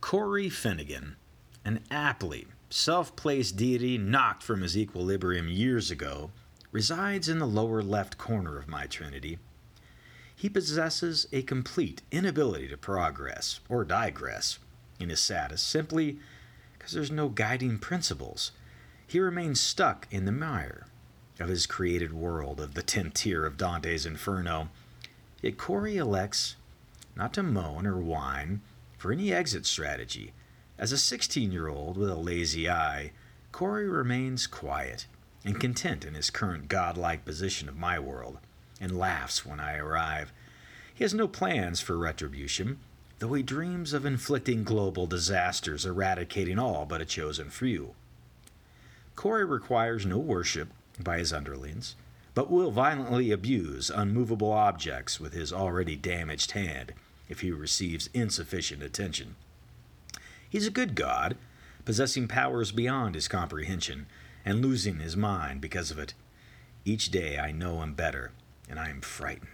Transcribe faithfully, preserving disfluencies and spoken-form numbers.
Corey Finnegan, an aptly self-placed deity knocked from his equilibrium years ago, resides in the lower left corner of my trinity. He possesses a complete inability to progress or digress in his status simply because there's no guiding principles. He remains stuck in the mire of his created world of the tenth tier of Dante's Inferno. Yet Corey elects not to moan or whine for any exit strategy. As a sixteen-year-old with a lazy eye, Corey remains quiet and content in his current godlike position of my world, and laughs when I arrive. He has no plans for retribution, though he dreams of inflicting global disasters, eradicating all but a chosen few. Corey requires no worship by his underlings, but will violently abuse unmovable objects with his already damaged hand if he receives insufficient attention. He's a good god, possessing powers beyond his comprehension, and losing his mind because of it. Each day I know him better, and I am frightened.